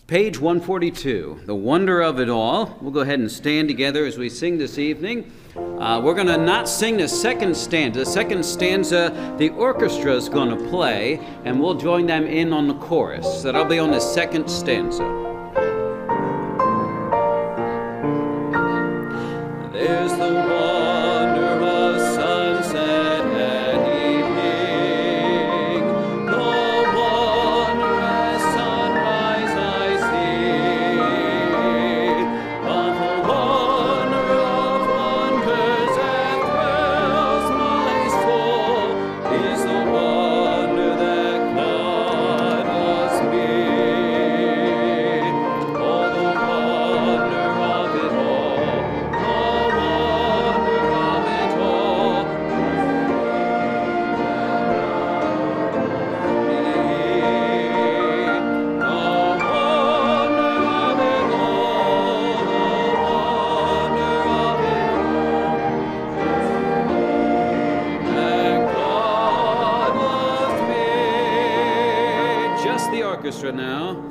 Page 142, The Wonder of It All. We'll go ahead and stand together as we sing this evening. We're going to not sing the second stanza. The second stanza, the orchestra is going to play, and we'll join them in on the chorus. So that'll be on the second stanza. There's the wonder of sunset and evening, the wondrous sunrise I see, but the wonder of wonders that thrills my soul is the wonder that God loves me. Oh, the wonder of it all, the wonder of it all. Just the orchestra now.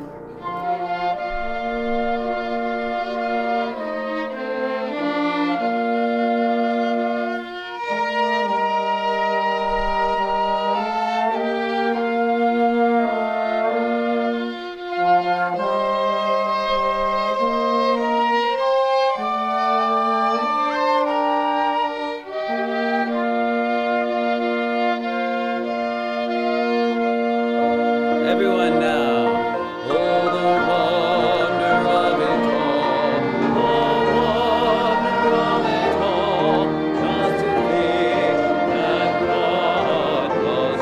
Everyone now. Oh, the wonder of it all, the wonder of it all, just to think that God loves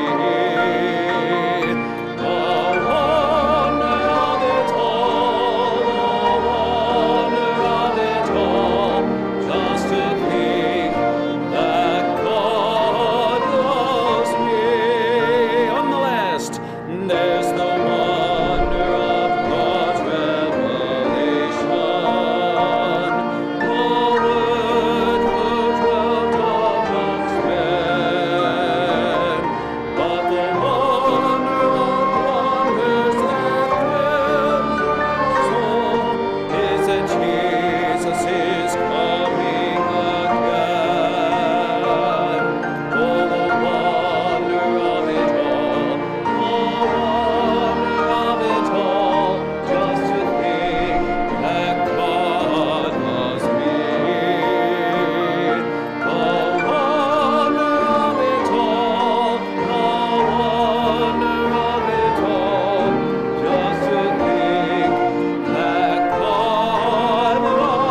me. The wonder of it all, the wonder of it all, just to think that God loves me. On the last. There's the wonder of God's revelation, the word who dwelt amongst men, but the wonder of wonders that thrills my soul is that Jesus is coming again. Oh, the wonder of it all, the wonder of it all, just to think that God loves me. The wonder of it all, the wonder of it all, just to think that God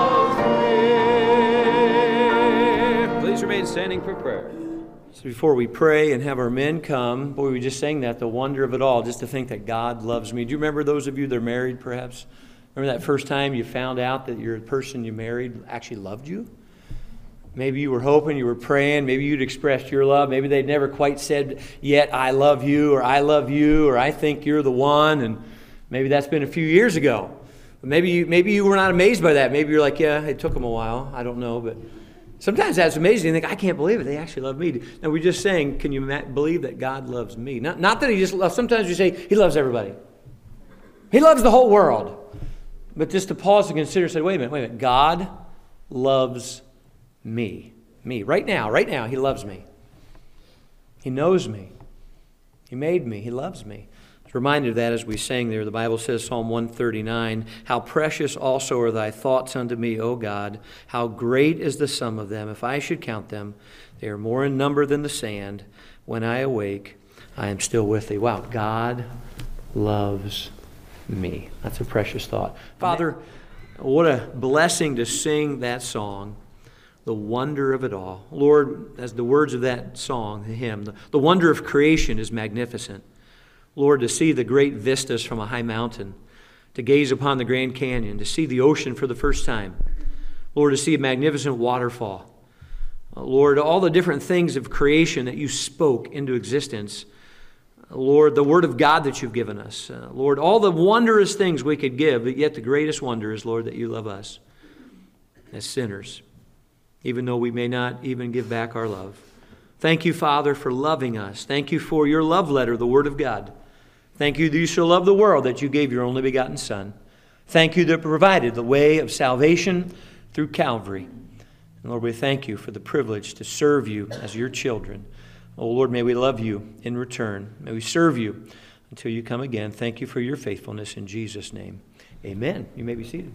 loves me. Please remain standing for prayer. So before we pray and have our men come, boy, we just sang that, the wonder of it all, just to think that God loves me. Do you remember those of you that are married, perhaps? Remember that first time you found out that your person you married actually loved you? Maybe you were hoping, you were praying, maybe you'd expressed your love. Maybe they'd never quite said yet, I love you, or I think you're the one, and maybe that's been a few years ago. But maybe you were not amazed by that. Maybe you're like, yeah, it took them a while. I don't know, but sometimes that's amazing. You think, I can't believe it. They actually love me. Now, we're just saying, can you believe that God loves me? Not that he just loves. Sometimes we say, he loves everybody. He loves the whole world. But just to pause and consider, say, wait a minute. God loves me. Me. Right now, he loves me. He knows me. He made me. He loves me. I was reminded of that as we sang there. The Bible says, Psalm 139, how precious also are thy thoughts unto me, O God. How great is the sum of them. If I should count them, they are more in number than the sand. When I awake, I am still with thee. Wow, God loves me. That's a precious thought. Father, what a blessing to sing that song, the wonder of it all. Lord, as the words of that song, the hymn, the wonder of creation is magnificent. Lord, to see the great vistas from a high mountain, to gaze upon the Grand Canyon, to see the ocean for the first time. Lord, to see a magnificent waterfall. Lord, all the different things of creation that you spoke into existence. Lord, the Word of God that you've given us. Lord, all the wondrous things we could give, but yet the greatest wonder is, Lord, that you love us as sinners, even though we may not even give back our love. Thank you, Father, for loving us. Thank you for your love letter, the Word of God. Thank you that you so loved the world that you gave your only begotten Son. Thank you that provided the way of salvation through Calvary. And Lord, we thank you for the privilege to serve you as your children. Oh, Lord, may we love you in return. May we serve you until you come again. Thank you for your faithfulness in Jesus' name. Amen. You may be seated.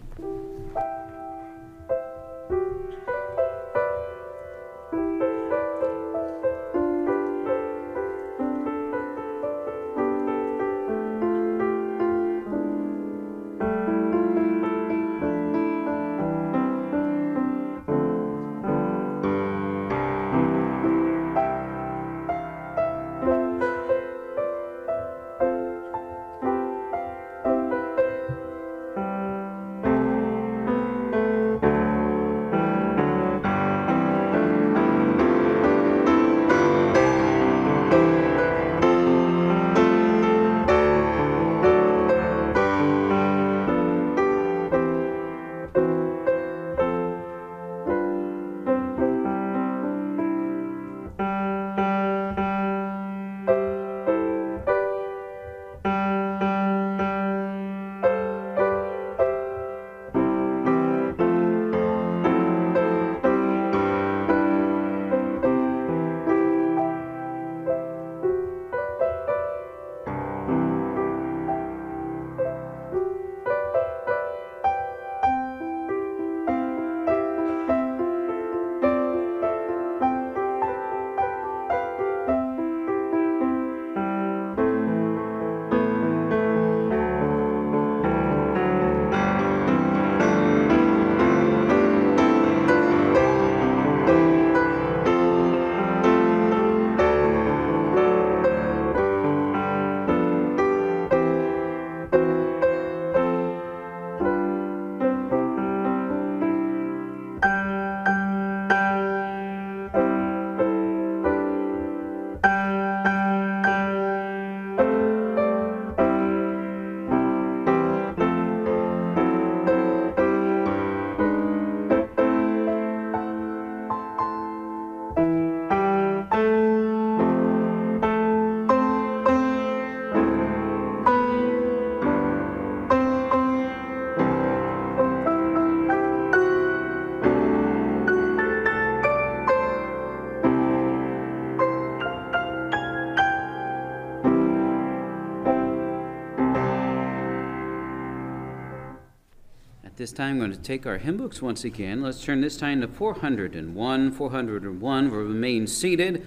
This time, I'm going to take our hymn books once again. Let's turn this time to 401. 401, we'll remain seated.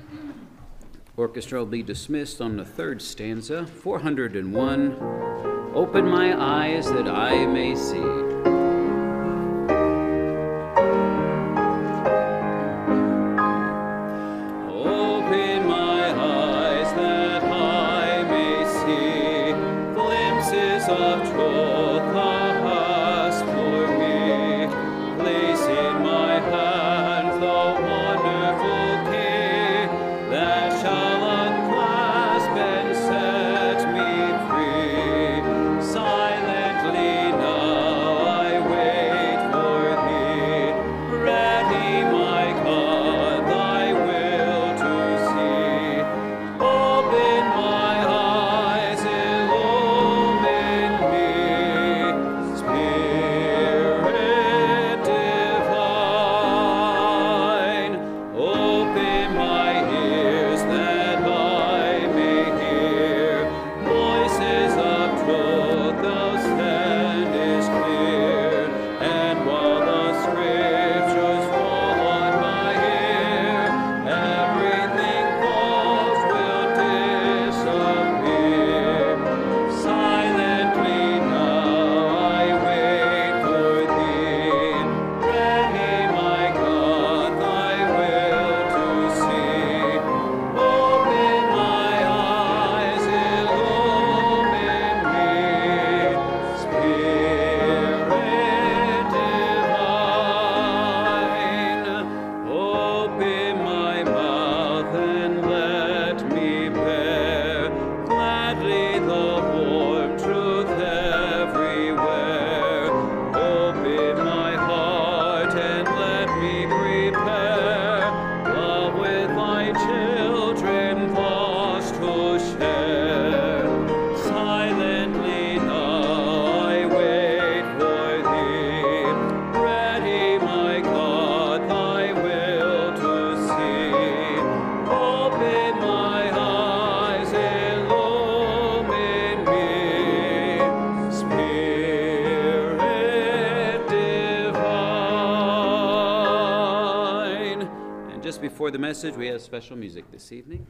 Orchestra will be dismissed on the third stanza. 401, open my eyes that I may see. Silently now before the message, we have special music this evening.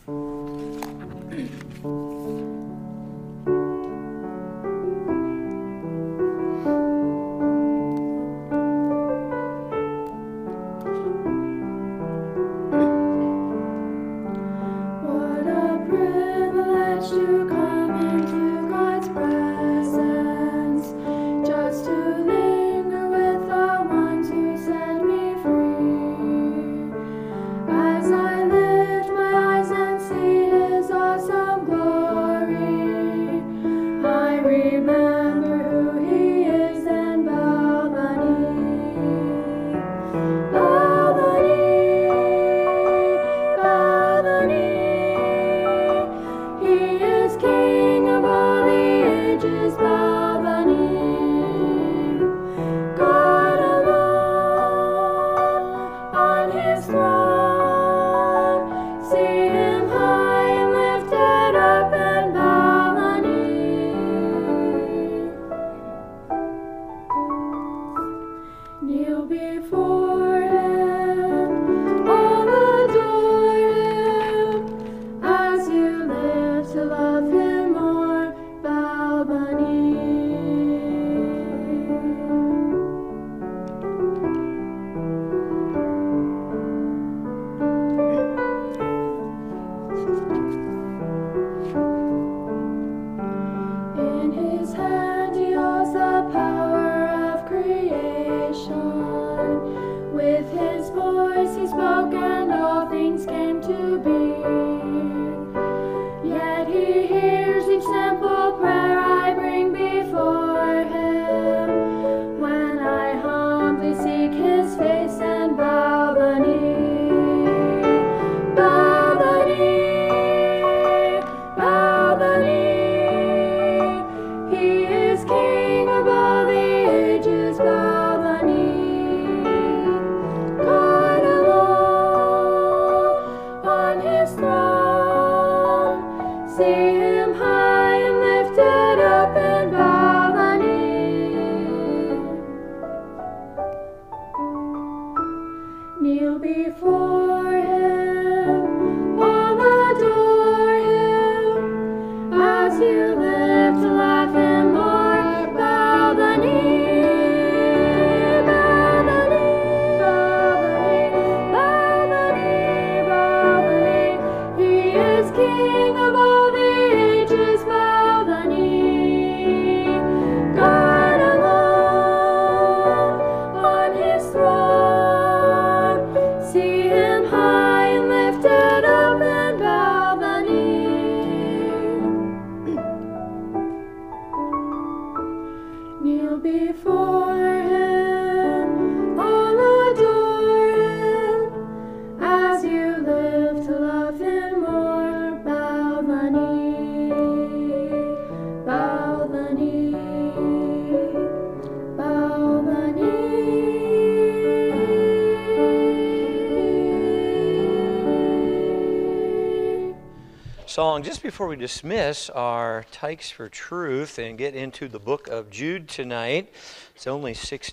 Song just before we dismiss our Tykes for Truth and get into the book of Jude tonight. It's only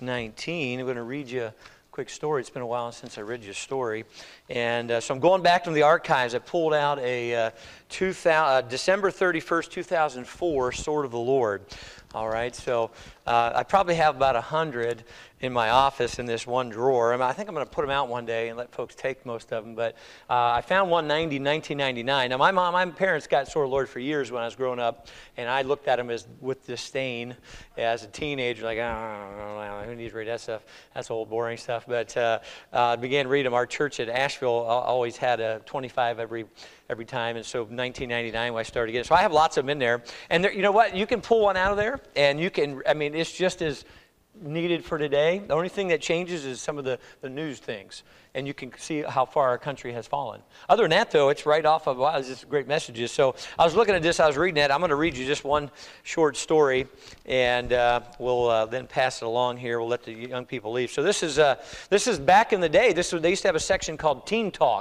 6:19. I'm going to read you a quick story. It's been a while since I read you a story. And so I'm going back to the archives. I pulled out a December 31st, 2004 Sword of the Lord. All right, so I probably have about 100 in my office in this one drawer. I think I'm going to put them out one day and let folks take most of them. But I found one 1999. Now, my parents got Sword of the Lord for years when I was growing up, and I looked at them with disdain as a teenager, like, oh, who needs to read that stuff? That's old, boring stuff. But I began reading them. Our church at Asheville always had a 25 every time, and so 1999 when I started getting. So I have lots of them in there, and you know what? You can pull one out of there, and you can. I mean, it's just as needed for today. The only thing that changes is some of the news things, and you can see how far our country has fallen. Other than that, though, it's right off of, wow, this is great messages. So I was looking at this, I was reading it. I'm going to read you just one short story, and we'll then pass it along here. We'll let the young people leave. So this is back in the day. They used to have a section called Teen Talks.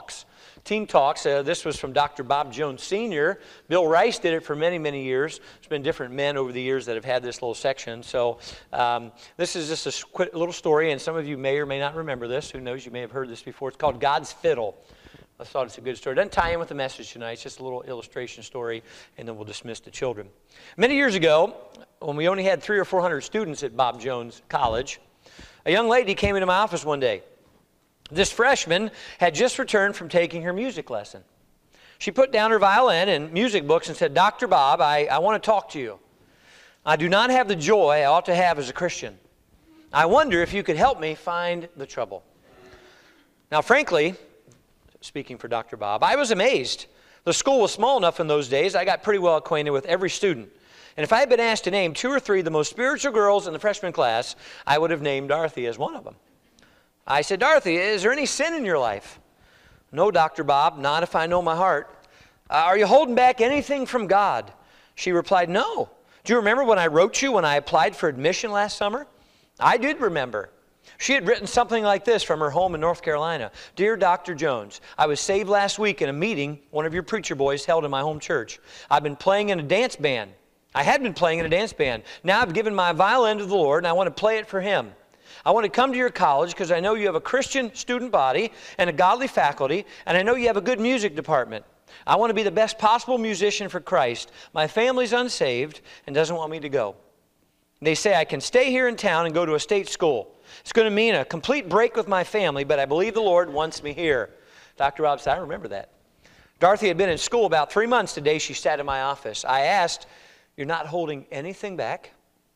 Teen Talks. This was from Dr. Bob Jones Sr. Bill Rice did it for many, many years. There's been different men over the years that have had this little section. So this is just a quick little story, and some of you may or may not remember this. Who knows? You may have heard this before. It's called God's Fiddle. I thought it's a good story. It doesn't tie in with the message tonight. It's just a little illustration story, and then we'll dismiss the children. Many years ago, when we only had 300 or 400 students at Bob Jones College, a young lady came into my office one day. This freshman had just returned from taking her music lesson. She put down her violin and music books and said, "Dr. Bob, I want to talk to you. I do not have the joy I ought to have as a Christian. I wonder if you could help me find the trouble." Now, frankly, speaking for Dr. Bob, I was amazed. The school was small enough in those days, I got pretty well acquainted with every student. And if I had been asked to name 2 or 3 of the most spiritual girls in the freshman class, I would have named Dorothy as one of them. I said, "Dorothy, is there any sin in your life?" "No, Dr. Bob, not if I know my heart." "Are you holding back anything from God?" She replied, "No. Do you remember when I wrote you when I applied for admission last summer?" I did remember. She had written something like this from her home in North Carolina. "Dear Dr. Jones, I was saved last week in a meeting one of your preacher boys held in my home church. I've been playing in a dance band. I had been playing in a dance band. Now I've given my violin to the Lord, and I want to play it for Him. I want to come to your college because I know you have a Christian student body and a godly faculty, and I know you have a good music department. I want to be the best possible musician for Christ. My family's unsaved and doesn't want me to go. They say I can stay here in town and go to a state school. It's going to mean a complete break with my family, but I believe the Lord wants me here." Dr. Bob said, "I remember that." Dorothy had been in school about 3 months the day she sat in my office. I asked, "You're not holding anything back?"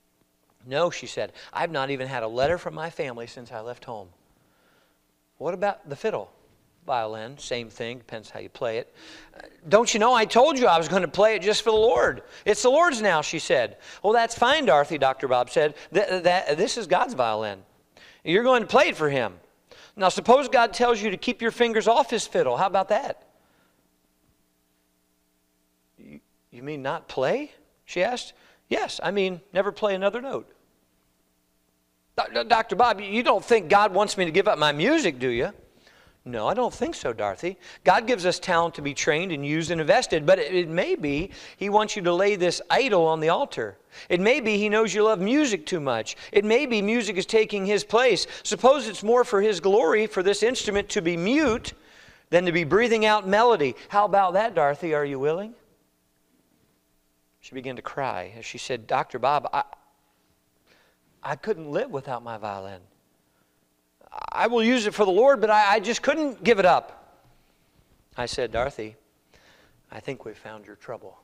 "No," she said. "I've not even had a letter from my family since I left home." "What about the fiddle?" "Violin, same thing, depends how you play it." "Don't you know I told you I was going to play it just for the Lord? It's the Lord's now," she said. "Well, that's fine, Dorothy," Dr. Bob said. This is God's violin. You're going to play it for Him. Now, suppose God tells you to keep your fingers off His fiddle. How about that?" "You mean not play?" she asked. "Yes, I mean never play another note." "Dr. Bob, you don't think God wants me to give up my music, do you?" "No, I don't think so, Dorothy. God gives us talent to be trained and used and invested, but it may be He wants you to lay this idol on the altar. It may be He knows you love music too much. It may be music is taking His place. Suppose it's more for His glory for this instrument to be mute than to be breathing out melody. How about that, Dorothy? Are you willing?" She began to cry as she said, "Dr. Bob, I couldn't live without my violin. I will use it for the Lord, but I just couldn't give it up." I said, "Dorothy, I think we've found your trouble."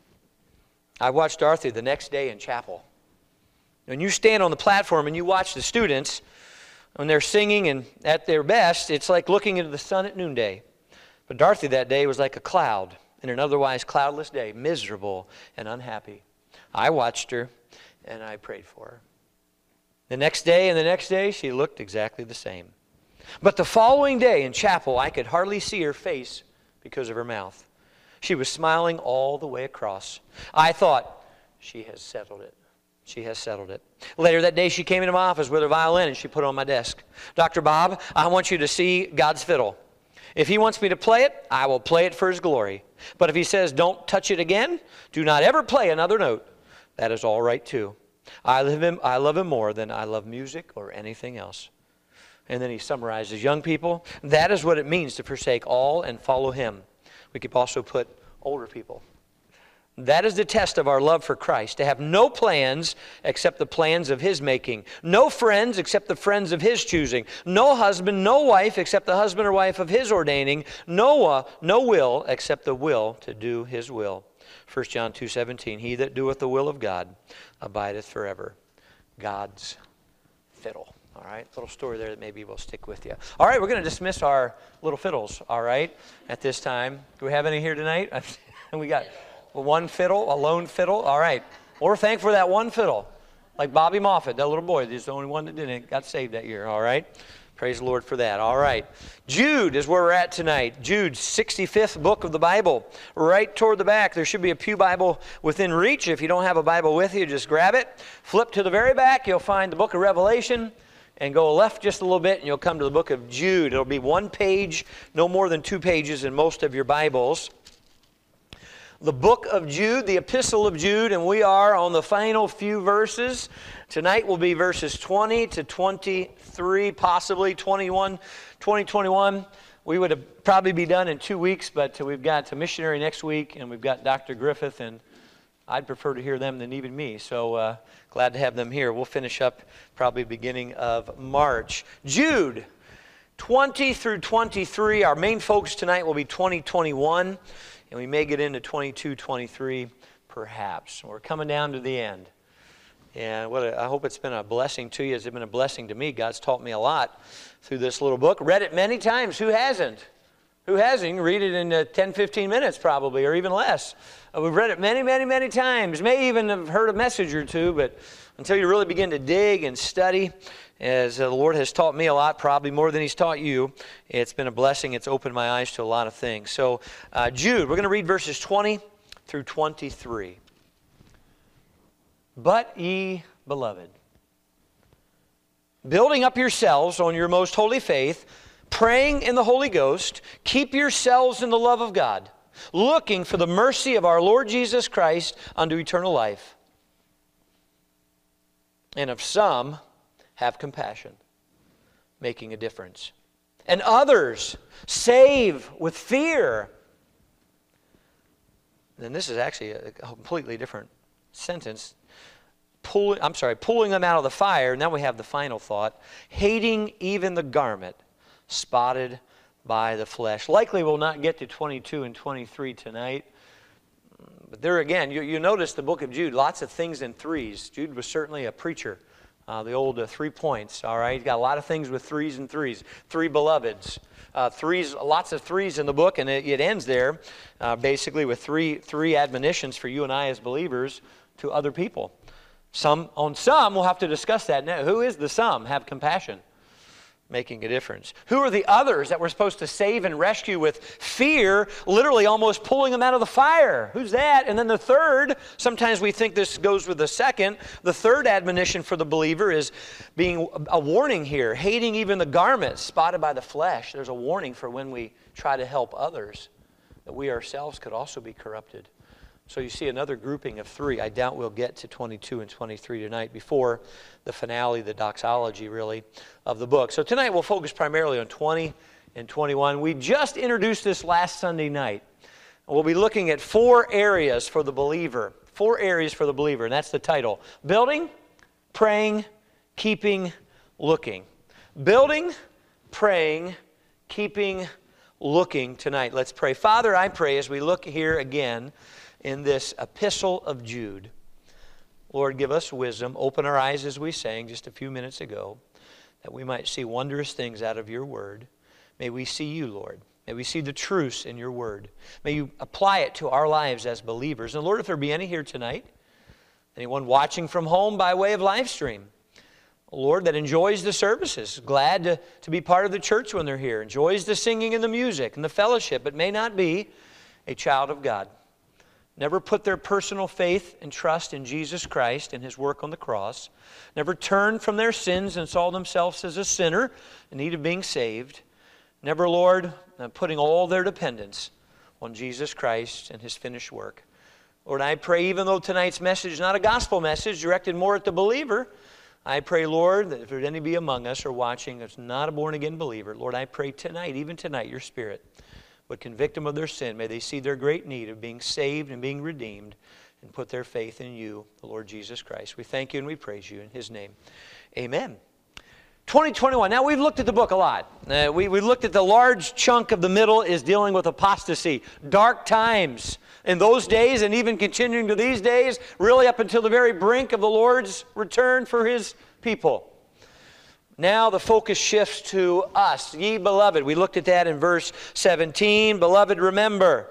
I watched Dorothy the next day in chapel. When you stand on the platform and you watch the students, when they're singing and at their best, it's like looking into the sun at noonday. But Dorothy that day was like a cloud in an otherwise cloudless day, miserable and unhappy. I watched her and I prayed for her. The next day and the next day, she looked exactly the same. But the following day in chapel, I could hardly see her face because of her mouth. She was smiling all the way across. I thought, she has settled it. She has settled it. Later that day, she came into my office with her violin and she put it on my desk. "Dr. Bob, I want you to see God's fiddle. If He wants me to play it, I will play it for His glory. But if He says, don't touch it again, do not ever play another note, that is all right too. I love him more than I love music or anything else." And then he summarizes, "Young people, that is what it means to forsake all and follow Him." We could also put older people. That is the test of our love for Christ, to have no plans except the plans of His making, no friends except the friends of His choosing, no husband, no wife except the husband or wife of His ordaining, no will except the will to do His will. 1 John 2:17, "He that doeth the will of God abideth forever." God's fiddle. All right, little story there that maybe will stick with you. All right, we're going to dismiss our little fiddles, all right, at this time. Do we have any here tonight? We got one fiddle, a lone fiddle. All right. Well, we're thankful for that one fiddle. Like Bobby Moffett, that little boy. He's the only one that didn't. Got saved that year, all right? Praise the Lord for that. All right. Jude is where we're at tonight. Jude's 65th book of the Bible. Right toward the back, there should be a pew Bible within reach. If you don't have a Bible with you, just grab it. Flip to the very back. You'll find the book of Revelation. and go left just a little bit, and you'll come to the book of Jude. It'll be one page, no more than 2 pages in most of your Bibles. The book of Jude, the epistle of Jude, and we are on the final few verses. Tonight will be verses 20 to 23, possibly 21. We would have probably be done in 2 weeks, but we've got a missionary next week, and we've got Dr. Griffith, and I'd prefer to hear them than even me, so glad to have them here. We'll finish up probably beginning of March. Jude, 20 through 23. Our main focus tonight will be 2021, and we may get into 22, 23 perhaps. We're coming down to the end. And I hope it's been a blessing to you. It's been a blessing to me. God's taught me a lot through this little book. Read it many times. Who hasn't? Who hasn't? You can read it in 10, 15 minutes probably, or even less. We've read it many times. May even have heard a message or two, but until you really begin to dig and study, as the Lord has taught me a lot, probably more than He's taught you, it's been a blessing. It's opened my eyes to a lot of things. So Jude, we're going to read verses 20 through 23. But ye beloved, building up yourselves on your most holy faith, praying in the Holy Ghost, keep yourselves in the love of God, looking for the mercy of our Lord Jesus Christ unto eternal life. And of some have compassion, making a difference. And others save with fear. And this is actually a completely different sentence. Pulling them out of the fire. Now we have the final thought. Hating even the garment spotted by the flesh. Likely we'll not get to 22 and 23 tonight. But there again, you notice the book of Jude, lots of things in threes. Jude was certainly a preacher. The old 3 points, all right? He's got a lot of things with threes and threes. 3 beloveds. Lots of threes in the book, and it ends there basically with three admonitions for you and I as believers to other people. On some, we'll have to discuss that now. Who is the some? Have compassion, making a difference. Who are the others that we're supposed to save and rescue with fear, literally almost pulling them out of the fire? Who's that? And then the third, sometimes we think this goes with the second, the third admonition for the believer is being a warning here, hating even the garment spotted by the flesh. There's a warning for when we try to help others, that we ourselves could also be corrupted. So you see another grouping of 3. I doubt we'll get to 22 and 23 tonight before the finale, the doxology really, of the book. So tonight we'll focus primarily on 20 and 21. We just introduced this last Sunday night. We'll be looking at 4 areas for the believer. 4 areas for the believer, and that's the title. Building, praying, keeping, looking. Building, praying, keeping, looking tonight. Let's pray. Father, I pray as we look here again in this epistle of Jude. Lord, give us wisdom. Open our eyes as we sang just a few minutes ago, that we might see wondrous things out of your word. May we see you, Lord. May we see the truths in your word. May you apply it to our lives as believers. And Lord, if there be any here tonight, anyone watching from home by way of live stream, Lord, that enjoys the services, glad to be part of the church when they're here, enjoys the singing and the music and the fellowship, but may not be a child of God. Never put their personal faith and trust in Jesus Christ and His work on the cross. Never turned from their sins and saw themselves as a sinner in need of being saved. Never, Lord, putting all their dependence on Jesus Christ and His finished work. Lord, I pray even though tonight's message is not a gospel message directed more at the believer, I pray, Lord, that if there any be among us or watching that's not a born-again believer, Lord, I pray tonight, even tonight, your Spirit would convict them of their sin. May they see their great need of being saved and being redeemed and put their faith in you, the Lord Jesus Christ. We thank you and we praise you in His name. Amen. 2021. Now, we've looked at the book a lot. We looked at the large chunk of the middle is dealing with apostasy, dark times in those days and even continuing to these days, really up until the very brink of the Lord's return for His people. Now the focus shifts to us, ye beloved. We looked at that in verse 17. Beloved, remember.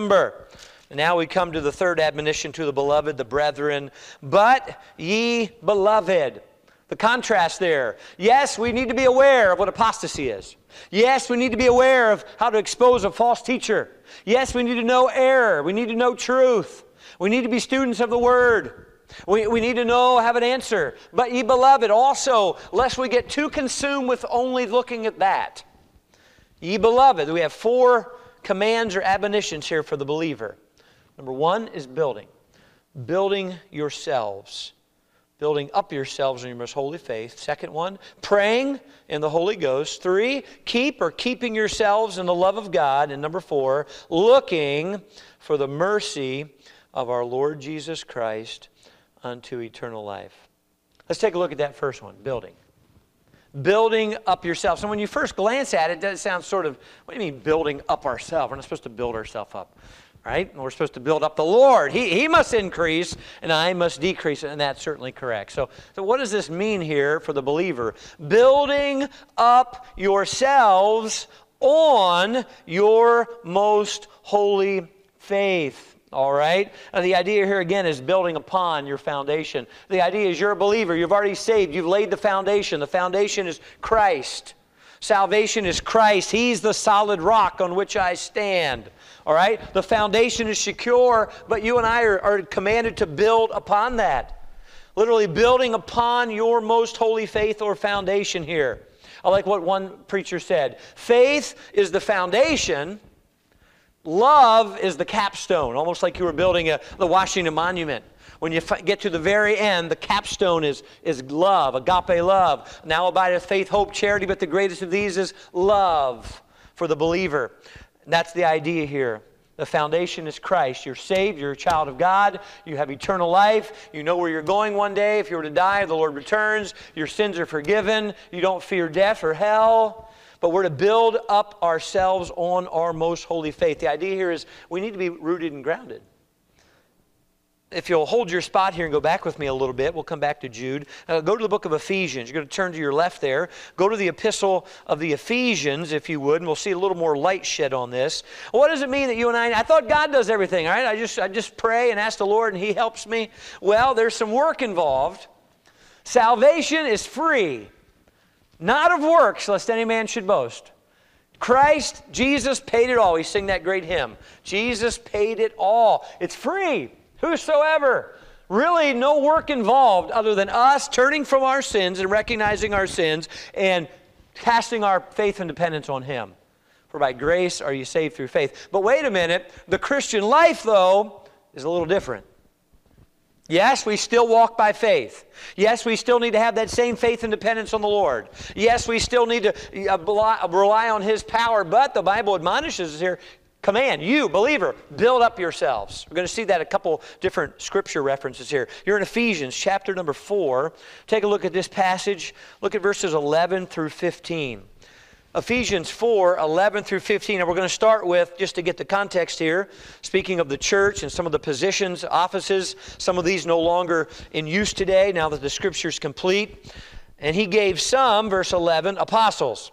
And now we come to the third admonition to the beloved, the brethren. But ye beloved. The contrast there. Yes, we need to be aware of what apostasy is. Yes, we need to be aware of how to expose a false teacher. Yes, we need to know error. We need to know truth. We need to be students of the Word. We need to know, have an answer. But ye beloved, also, lest we get too consumed with only looking at that. Ye beloved, we have 4 commands or admonitions here for the believer. Number 1 is building. Building yourselves. Building up yourselves in your most holy faith. Second one, praying in the Holy Ghost. 3, keeping yourselves in the love of God. And number 4, looking for the mercy of our Lord Jesus Christ unto eternal life. Let's take a look at that first one, building. Building up yourself. So when you first glance at it, it does sound sort of, what do you mean building up ourselves? We're not supposed to build ourselves up. Right? We're supposed to build up the Lord. He must increase and I must decrease. And that's certainly correct. So what does this mean here for the believer? Building up yourselves on your most holy faith. All right? And the idea here again is building upon your foundation. The idea is you're a believer. You've already saved. You've laid the foundation. The foundation is Christ. Salvation is Christ. He's the solid rock on which I stand. All right? The foundation is secure, but you and I are commanded to build upon that. Literally building upon your most holy faith or foundation here. I like what one preacher said. Faith is the foundation. Love is the capstone. Almost like you were building the Washington Monument. When you get to the very end, the capstone is love, agape love. Now abideth faith, hope, charity, but the greatest of these is love for the believer. That's the idea here. The foundation is Christ. You're saved. You're a child of God. You have eternal life. You know where you're going one day. If you were to die, the Lord returns. Your sins are forgiven. You don't fear death or hell. But we're to build up ourselves on our most holy faith. The idea here is we need to be rooted and grounded. If you'll hold your spot here and go back with me a little bit, we'll come back to Jude. Go to the book of Ephesians. You're going to turn to your left there. Go to the epistle of the Ephesians, if you would, and we'll see a little more light shed on this. What does it mean that you and I thought God does everything, all right? I just pray and ask the Lord and He helps me. Well, there's some work involved. Salvation is free, not of works, lest any man should boast. Christ, Jesus paid it all. We sing that great hymn. Jesus paid it all. It's free. Whosoever. Really no work involved other than us turning from our sins and recognizing our sins and casting our faith and dependence on Him. For by grace are you saved through faith. But wait a minute. The Christian life, though, is a little different. Yes, we still walk by faith. Yes, we still need to have that same faith and dependence on the Lord. Yes, we still need to rely on His power. But the Bible admonishes us here, command, you, believer, build up yourselves. We're going to see that a couple different scripture references here. You're in Ephesians chapter number 4. Take a look at this passage. Look at verses 11 through 15. Ephesians 4, 11 through 15. And we're going to start with, just to get the context here, speaking of the church and some of the positions, offices, some of these no longer in use today now that the Scripture's complete. And He gave some, verse 11, apostles,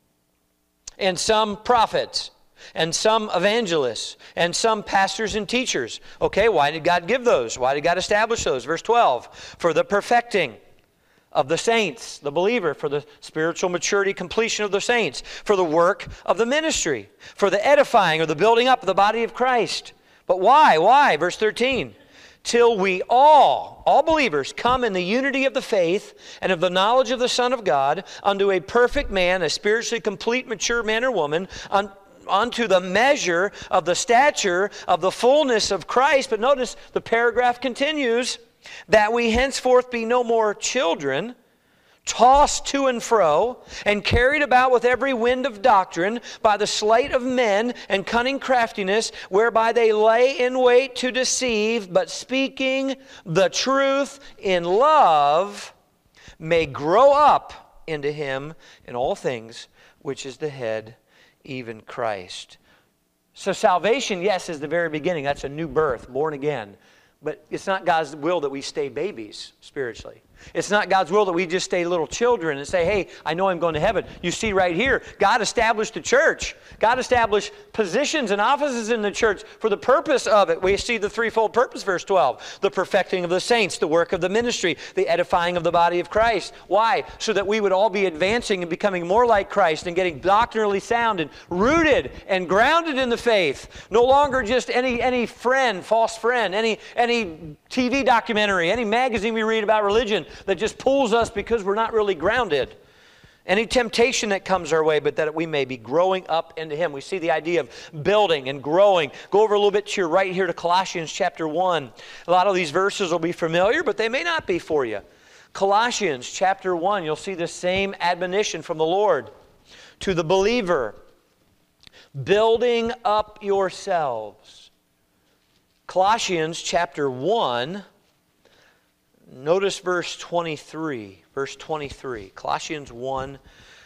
and some prophets, and some evangelists, and some pastors and teachers. Okay, why did God give those? Why did God establish those? Verse 12, for the perfecting of the saints, the believer, for the spiritual maturity, completion of the saints, for the work of the ministry, for the edifying or the building up of the body of Christ. But why? Why? Verse 13, till we all believers, come in the unity of the faith and of the knowledge of the Son of God, unto a perfect man, a spiritually complete, mature man or woman, unto the measure of the stature of the fullness of Christ. But notice the paragraph continues, that we henceforth be no more children, tossed to and fro, and carried about with every wind of doctrine, by the sleight of men and cunning craftiness, whereby they lay in wait to deceive, but speaking the truth in love, may grow up into Him in all things, which is the head, even Christ. So salvation, yes, is the very beginning. That's a new birth, born again. But it's not God's will that we stay babies spiritually. It's not God's will that we just stay little children and say, hey, I know I'm going to heaven. You see right here, God established a church. God established positions and offices in the church for the purpose of it. We see the threefold purpose, verse 12. The perfecting of the saints, the work of the ministry, the edifying of the body of Christ. Why? So that we would all be advancing and becoming more like Christ and getting doctrinally sound and rooted and grounded in the faith. No longer just any friend, false friend, any TV documentary, any magazine we read about religion that just pulls us because we're not really grounded. Any temptation that comes our way, but that we may be growing up into Him. We see the idea of building and growing. Go over a little bit to your right here to Colossians chapter 1. A lot of these verses will be familiar, but they may not be for you. Colossians chapter 1, you'll see the same admonition from the Lord to the believer. Building up yourselves. Colossians chapter 1, notice verse 23. Verse 23. Colossians 1,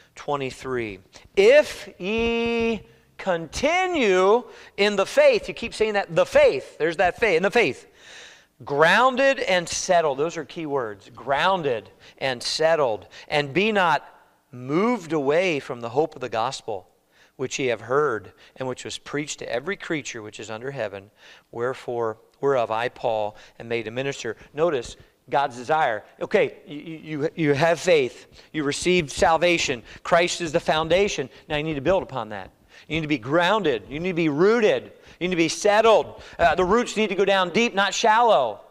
23. If ye continue in the faith, you keep saying that, the faith. There's that faith, in the faith. Grounded and settled. Those are key words. Grounded and settled. And be not moved away from the hope of the gospel, which ye have heard, and which was preached to every creature which is under heaven, whereof I, Paul, am made a minister. Notice God's desire. Okay, you have faith. You received salvation. Christ is the foundation. Now you need to build upon that. You need to be grounded. You need to be rooted. You need to be settled. The roots need to go down deep, not shallow.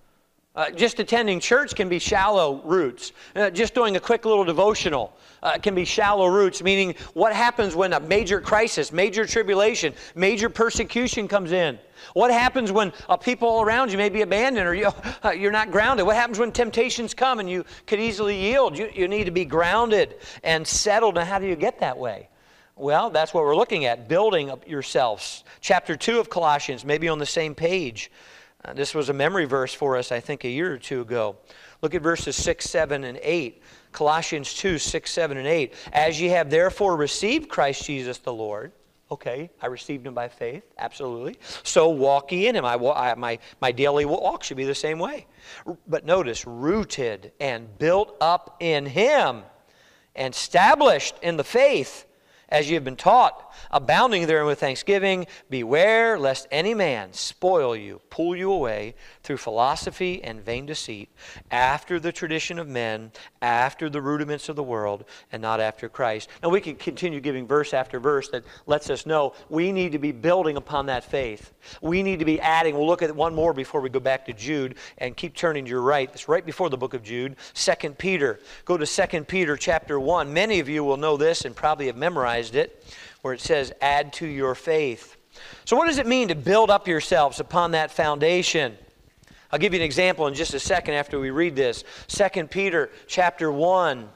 Just attending church can be shallow roots. Just doing a quick little devotional can be shallow roots, meaning what happens when a major crisis, major tribulation, major persecution comes in? What happens when people around you may be abandoned or you're not grounded? What happens when temptations come and you could easily yield? You need to be grounded and settled. Now, how do you get that way? Well, that's what we're looking at, building up yourselves. Chapter 2 of Colossians, maybe on the same page. This was a memory verse for us, I think, a year or two ago. Look at verses 6, 7, and 8. Colossians 2, 6, 7, and 8. As ye have therefore received Christ Jesus the Lord. Okay, I received Him by faith, absolutely. So walk ye in Him. My daily walk should be the same way. But notice, rooted and built up in Him and established in the faith as ye have been taught, abounding therein with thanksgiving. Beware lest any man spoil you, pull you away through philosophy and vain deceit, after the tradition of men, after the rudiments of the world, and not after Christ. Now we can continue giving verse after verse that lets us know we need to be building upon that faith. We need to be adding. We'll look at one more before we go back to Jude, and keep turning to your right. It's right before the book of Jude, 2 Peter. Go to 2 Peter chapter 1. Many of you will know this and probably have memorized it, where it says, add to your faith. So what does it mean to build up yourselves upon that foundation? I'll give you an example in just a second after we read this. 2 Peter chapter 1.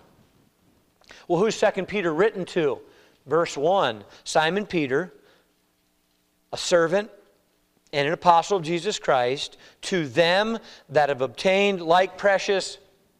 Well, who's 2 Peter written to? Verse 1. Simon Peter, a servant and an apostle of Jesus Christ, to them that have obtained like precious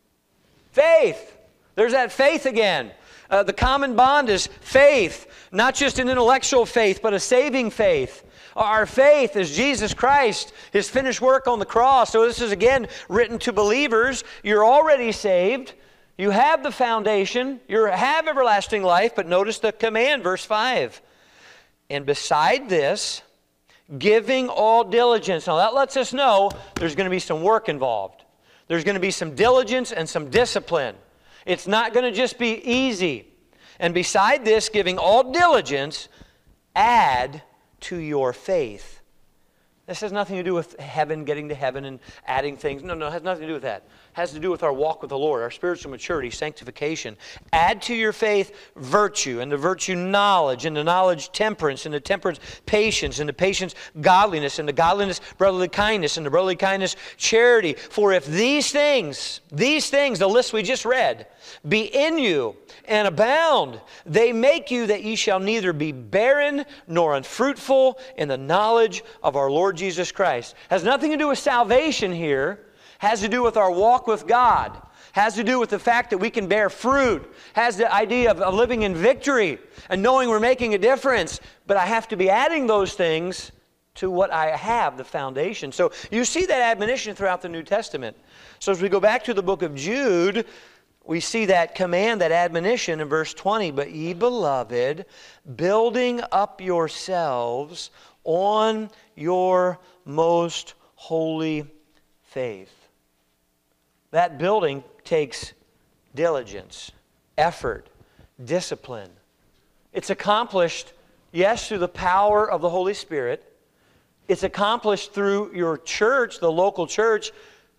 faith. There's that faith again. The common bond is faith, not just an intellectual faith, but a saving faith. Our faith is Jesus Christ, His finished work on the cross. So this is again written to believers. You're already saved. You have the foundation. You have everlasting life. But notice the command, verse 5. And beside this, giving all diligence. Now that lets us know there's going to be some work involved. There's going to be some diligence and some discipline. It's not going to just be easy. And beside this, giving all diligence, add to your faith. This has nothing to do with heaven, getting to heaven and adding things. No, it has nothing to do with that. It has to do with our walk with the Lord, our spiritual maturity, sanctification. Add to your faith virtue, and to virtue knowledge, and to knowledge temperance, and to temperance patience, and to patience godliness, and to godliness brotherly kindness, and to brotherly kindness charity. For if these things, the list we just read, be in you and abound, they make you that ye shall neither be barren nor unfruitful in the knowledge of our Lord Jesus Christ. Has nothing to do with salvation here. Has to do with our walk with God. Has to do with the fact that we can bear fruit. Has the idea of living in victory and knowing we're making a difference. But I have to be adding those things to what I have, the foundation. So you see that admonition throughout the New Testament. So as we go back to the book of Jude, we see that command, that admonition in verse 20. But ye beloved, building up yourselves on your most holy faith. That building takes diligence, effort, discipline. It's accomplished, yes, through the power of the Holy Spirit. It's accomplished through your church, the local church.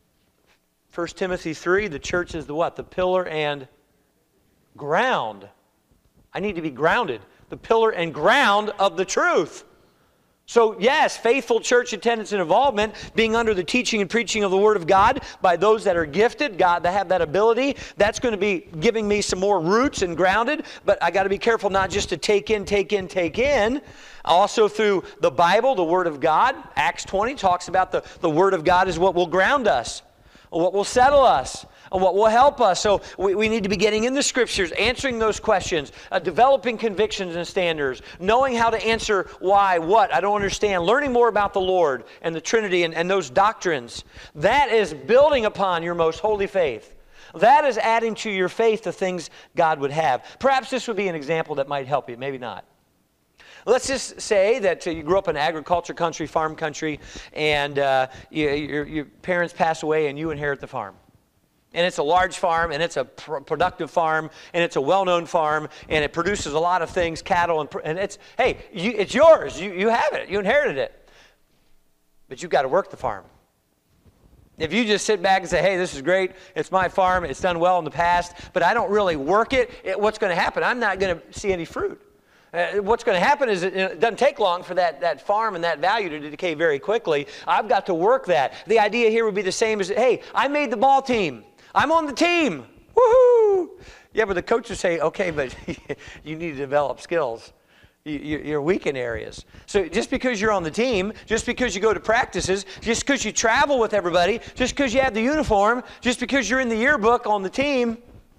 1 Timothy 3, the church is the what? The pillar and ground. I need to be grounded. The pillar and ground of the truth. So yes, faithful church attendance and involvement, being under the teaching and preaching of the Word of God by those that are gifted, God, that have that ability, that's going to be giving me some more roots and grounded, but I got to be careful not just to take in. Also through the Bible, the Word of God. Acts 20 talks about the Word of God is what will ground us, what will settle us, and what will help us. So we need to be getting in the Scriptures, answering those questions, developing convictions and standards, knowing how to answer why, what, I don't understand, learning more about the Lord and the Trinity and those doctrines. That is building upon your most holy faith. That is adding to your faith the things God would have. Perhaps this would be an example that might help you, maybe not. Let's just say that you grew up in agriculture country, farm country, and your parents pass away and you inherit the farm. And it's a large farm, and it's a productive farm, and it's a well-known farm, and it produces a lot of things, cattle, and it's, hey, it's yours. You have it. You inherited it. But you've got to work the farm. If you just sit back and say, hey, this is great, it's my farm, it's done well in the past, but I don't really work it, what's going to happen? I'm not going to see any fruit. What's going to happen is it doesn't take long for that farm and that value to decay very quickly. I've got to work that. The idea here would be the same as, hey, I made the ball team. I'm on the team. Woohoo! Yeah, but the coaches say, okay, but you need to develop skills. You're weak in areas. So just because you're on the team, just because you go to practices, just because you travel with everybody, just because you have the uniform, just because you're in the yearbook on the team,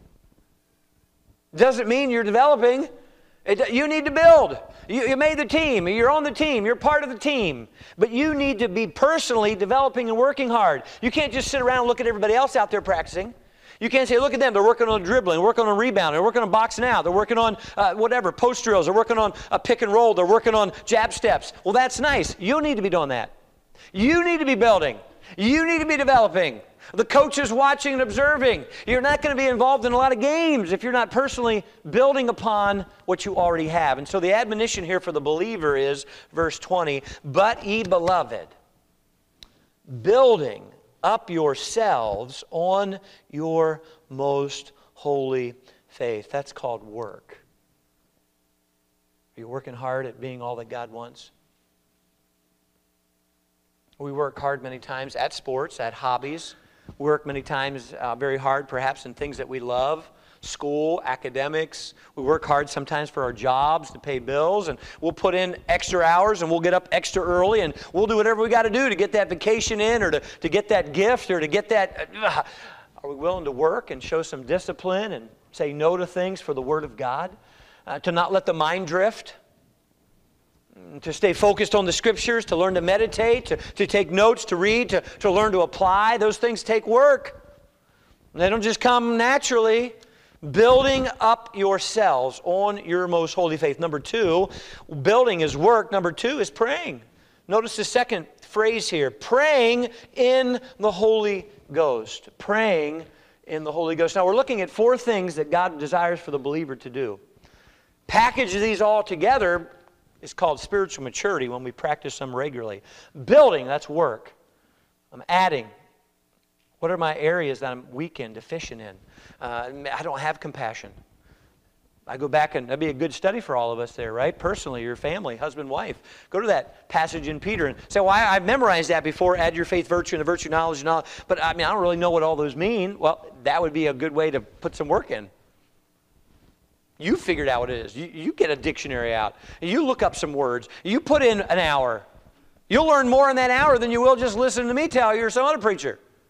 doesn't mean you're developing. You need to build. You made the team. You're on the team. You're part of the team. But you need to be personally developing and working hard. You can't just sit around and look at everybody else out there practicing. You can't say, look at them. They're working on dribbling. They're working on rebounding. They're working on boxing out. They're working on whatever, post drills. They're working on a pick and roll. They're working on jab steps. Well, that's nice. You need to be doing that. You need to be building. You need to be developing. The coach is watching and observing. You're not going to be involved in a lot of games if you're not personally building upon what you already have. And so the admonition here for the believer is, verse 20, but ye beloved, building up yourselves on your most holy faith. That's called work. Are you working hard at being all that God wants? We work hard many times at sports, at hobbies. We work many times very hard, perhaps, in things that we love. School, academics. We work hard sometimes for our jobs to pay bills, and we'll put in extra hours, and we'll get up extra early, and we'll do whatever we got to do to get that vacation in, or to get that gift, or to get that. Are we willing to work and show some discipline and say no to things for the Word of God? To not let the mind drift? To stay focused on the Scriptures, to learn to meditate, to take notes, to read, to learn to apply. Those things take work. They don't just come naturally. Building up yourselves on your most holy faith. Number 2, building is work. Number 2 is praying. Notice the second phrase here. Praying in the Holy Ghost. Praying in the Holy Ghost. Now we're looking at 4 things that God desires for the believer to do. Package these all together is called spiritual maturity when we practice them regularly. Building, that's work. I'm adding. What are my areas that I'm weak in, deficient in? I don't have compassion. I go back, and that'd be a good study for all of us there, right? Personally, your family, husband, wife. Go to that passage in Peter and say, well, I've memorized that before. Add your faith, virtue, and the virtue, knowledge, and all. But I don't really know what all those mean. Well, that would be a good way to put some work in. You figured out what it is. You get a dictionary out. You look up some words. You put in an hour. You'll learn more in that hour than you will just listen to me tell you or some other preacher.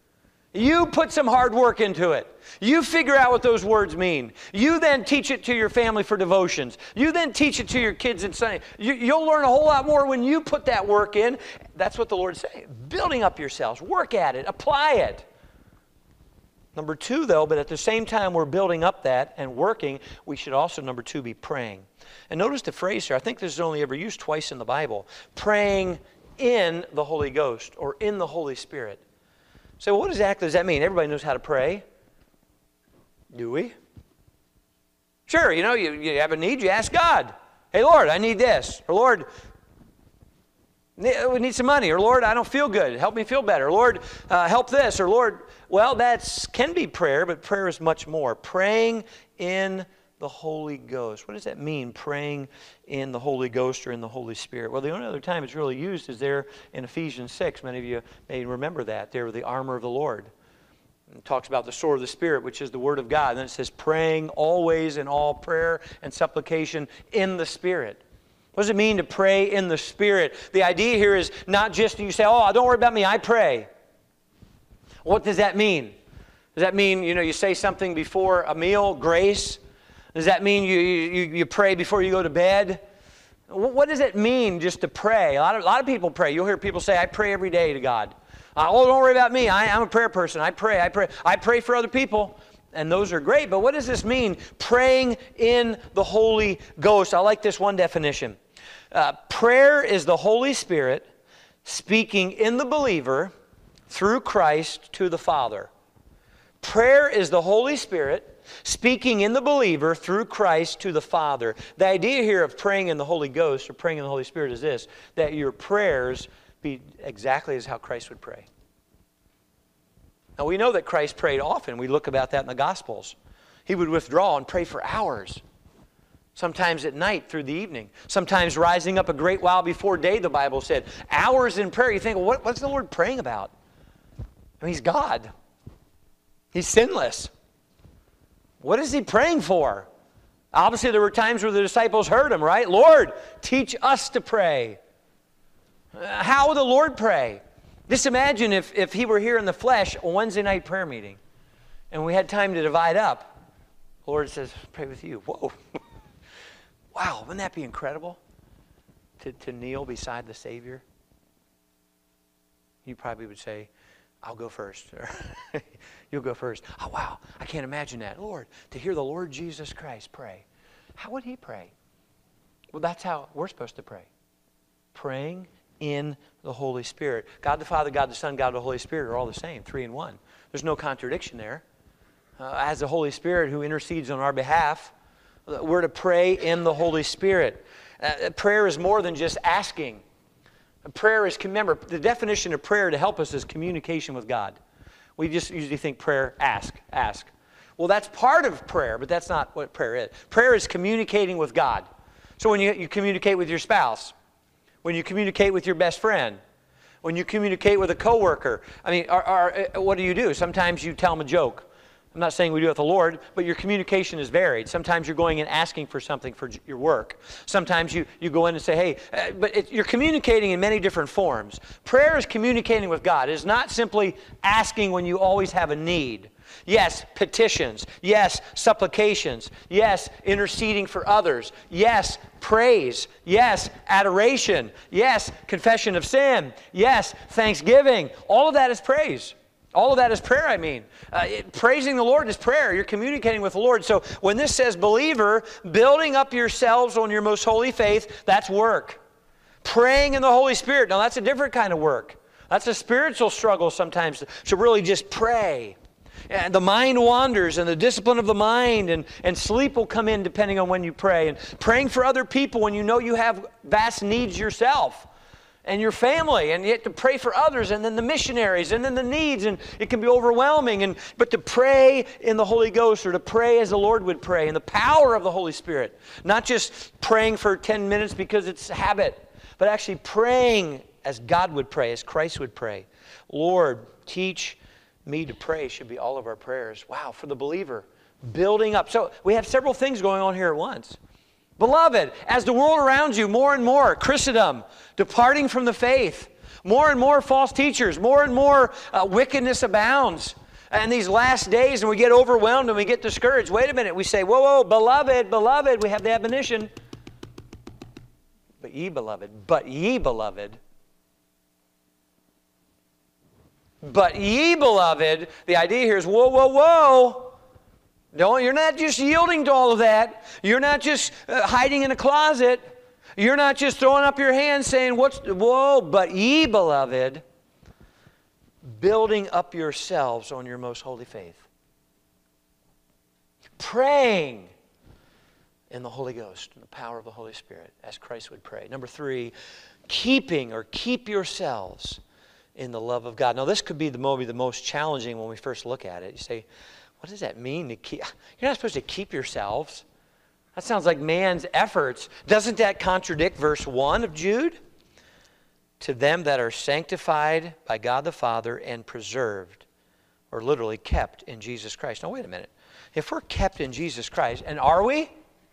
You put some hard work into it. You figure out what those words mean. You then teach it to your family for devotions. You then teach it to your kids in Sunday. You'll learn a whole lot more when you put that work in. That's what the Lord's saying. Building up yourselves. Work at it. Apply it. Number 2, though, but at the same time we're building up that and working, we should also, number 2, be praying. And notice the phrase here. I think this is only ever used twice in the Bible. Praying in the Holy Ghost or in the Holy Spirit. So what exactly does that mean? Everybody knows how to pray. Do we? Sure, you have a need, you ask God. Hey, Lord, I need this. Or, Lord, we need some money. Or, Lord, I don't feel good. Help me feel better. Or, Lord, help this. Or, Lord, well, that can be prayer, but prayer is much more. Praying in the Holy Ghost. What does that mean, praying in the Holy Ghost or in the Holy Spirit? Well, the only other time it's really used is there in Ephesians 6. Many of you may remember that there with the armor of the Lord. It talks about the sword of the Spirit, which is the Word of God. And then it says, praying always in all prayer and supplication in the Spirit. What does it mean to pray in the Spirit? The idea here is not just you say, oh, don't worry about me, I pray. What does that mean? Does that mean, you say something before a meal, grace? Does that mean you pray before you go to bed? What does it mean just to pray? A lot of people pray. You'll hear people say, I pray every day to God. Don't worry about me. I'm a prayer person. I pray for other people. And those are great. But what does this mean? Praying in the Holy Ghost. I like this one definition. Prayer is the Holy Spirit speaking in the believer through Christ to the Father. Prayer is the Holy Spirit speaking in the believer through Christ to the Father. The idea here of praying in the Holy Ghost or praying in the Holy Spirit is this, that your prayers be exactly as how Christ would pray. Now we know that Christ prayed often. We look about that in the Gospels. He would withdraw and pray for hours. Sometimes at night through the evening. Sometimes rising up a great while before day, the Bible said. Hours in prayer. You think, well, what's the Lord praying about? I mean, He's God. He's sinless. What is He praying for? Obviously, there were times where the disciples heard Him, right? Lord, teach us to pray. How would the Lord pray? Just imagine if He were here in the flesh, a Wednesday night prayer meeting, and we had time to divide up. The Lord says, pray with you. Whoa. Wow, wouldn't that be incredible? To kneel beside the Savior? You probably would say, I'll go first. You'll go first. Oh, wow, I can't imagine that. Lord, to hear the Lord Jesus Christ pray. How would He pray? Well, that's how we're supposed to pray. Praying in the Holy Spirit. God the Father, God the Son, God the Holy Spirit are all the same, 3 in 1. There's no contradiction there. As the Holy Spirit who intercedes on our behalf, we're to pray in the Holy Spirit. Prayer is more than just asking. Prayer is, remember, the definition of prayer to help us is communication with God. We just usually think prayer, ask. Well, that's part of prayer, but that's not what prayer is. Prayer is communicating with God. So when you communicate with your spouse, when you communicate with your best friend, when you communicate with a coworker, I mean, what do? Sometimes you tell them a joke. I'm not saying we do it with the Lord, but your communication is varied. Sometimes you're going and asking for something for your work. Sometimes you go in and say, hey, but you're communicating in many different forms. Prayer is communicating with God. It is not simply asking when you always have a need. Yes, petitions. Yes, supplications. Yes, interceding for others. Yes, praise. Yes, adoration. Yes, confession of sin. Yes, thanksgiving. All of that is praise. All of that is prayer, I mean. Praising the Lord is prayer. You're communicating with the Lord. So when this says believer, building up yourselves on your most holy faith, that's work. Praying in the Holy Spirit, now that's a different kind of work. That's a spiritual struggle sometimes to really just pray. And the mind wanders and the discipline of the mind and sleep will come in depending on when you pray. And praying for other people when you know you have vast needs yourself. And your family, and you have to pray for others, and then the missionaries, and then the needs, and it can be overwhelming. But to pray in the Holy Ghost, or to pray as the Lord would pray, in the power of the Holy Spirit. Not just praying for 10 minutes because it's a habit, but actually praying as God would pray, as Christ would pray. Lord, teach me to pray should be all of our prayers. Wow, for the believer, building up. So we have several things going on here at once. Beloved, as the world around you, more and more, Christendom, departing from the faith, more and more false teachers, more and more wickedness abounds. And these last days, and we get overwhelmed and we get discouraged. Wait a minute. We say, whoa, whoa, beloved, beloved. We have the admonition. But ye, beloved. But ye, beloved. But ye, beloved. The idea here is, whoa, whoa, whoa. You're not just yielding to all of that. You're not just hiding in a closet. You're not just throwing up your hands saying, whoa, but ye, beloved, building up yourselves on your most holy faith. Praying in the Holy Ghost, in the power of the Holy Spirit, as Christ would pray. Number 3, keeping or keep yourselves in the love of God. Now, this could be maybe the most challenging when we first look at it. You say, what does that mean to keep? You're not supposed to keep yourselves. That sounds like man's efforts. Doesn't that contradict verse 1 of Jude? To them that are sanctified by God the Father and preserved, or literally kept in Jesus Christ. Now, wait a minute. If we're kept in Jesus Christ, and are we?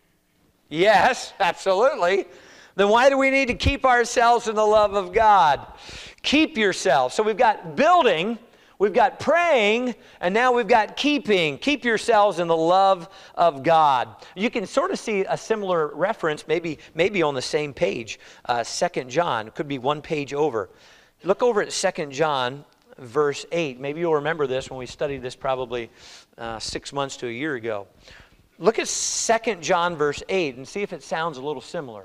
Yes, absolutely. Then why do we need to keep ourselves in the love of God? Keep yourself. So we've got building, we've got praying, and now we've got keeping. Keep yourselves in the love of God. You can sort of see a similar reference, maybe on the same page. 2 John, could be one page over. Look over at 2 John, verse 8. Maybe you'll remember this when we studied this probably 6 months to a year ago. Look at 2 John, verse 8, and see if it sounds a little similar.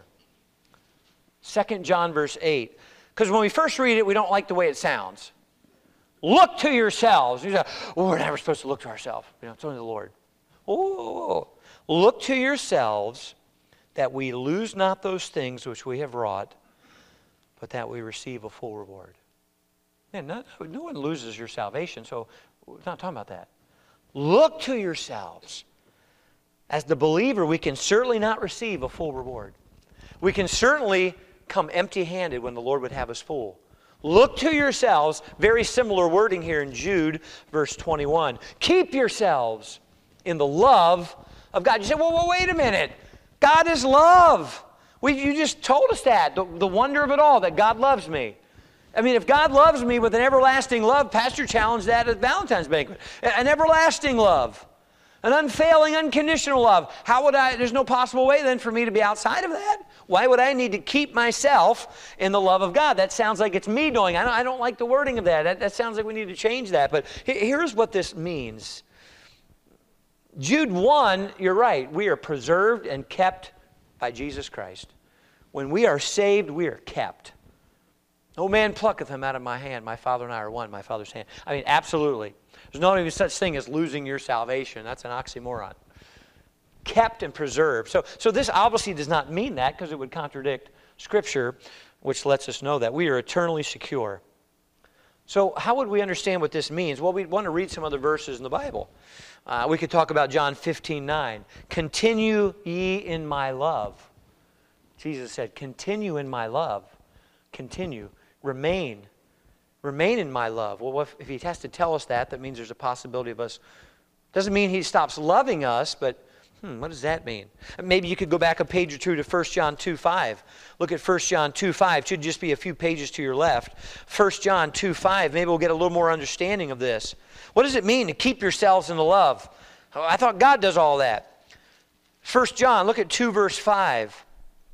2 John, verse 8. Because when we first read it, we don't like the way it sounds. Look to yourselves. You say, oh, we're never supposed to look to ourselves. It's only the Lord. Oh, look to yourselves that we lose not those things which we have wrought, but that we receive a full reward. Man, no one loses your salvation, so we're not talking about that. Look to yourselves. As the believer, we can certainly not receive a full reward. We can certainly come empty-handed when the Lord would have us full. Look to yourselves, very similar wording here in Jude, verse 21. Keep yourselves in the love of God. You say, well, wait a minute. God is love. You just told us that, the wonder of it all, that God loves me. I mean, if God loves me with an everlasting love, Pastor challenged that at Valentine's banquet. An everlasting love. An unfailing, unconditional love. There's no possible way then for me to be outside of that. Why would I need to keep myself in the love of God? That sounds like it's me doing. I don't like the wording of that. That sounds like we need to change that. But here's what this means. Jude 1, you're right. We are preserved and kept by Jesus Christ. When we are saved, we are kept. No man plucketh him out of my hand. My Father and I are one, my Father's hand. I mean, absolutely. There's not even such thing as losing your salvation. That's an oxymoron. Kept and preserved. So this obviously does not mean that, because it would contradict Scripture, which lets us know that we are eternally secure. So how would we understand what this means? Well, we'd want to read some other verses in the Bible. We could talk about John 15:9. Continue ye in my love. Jesus said, continue in my love. Continue. Remain. Remain in my love. Well, if he has to tell us that means there's a possibility of us. Doesn't mean he stops loving us, but what does that mean? Maybe you could go back a page or two to 1 John 2:5. Look at 1 John 2:5. Should just be a few pages to your left. 1 John 2:5. Maybe we'll get a little more understanding of this. What does it mean to keep yourselves in the love? Oh, I thought God does all that. 1 John, look at 2 verse 5.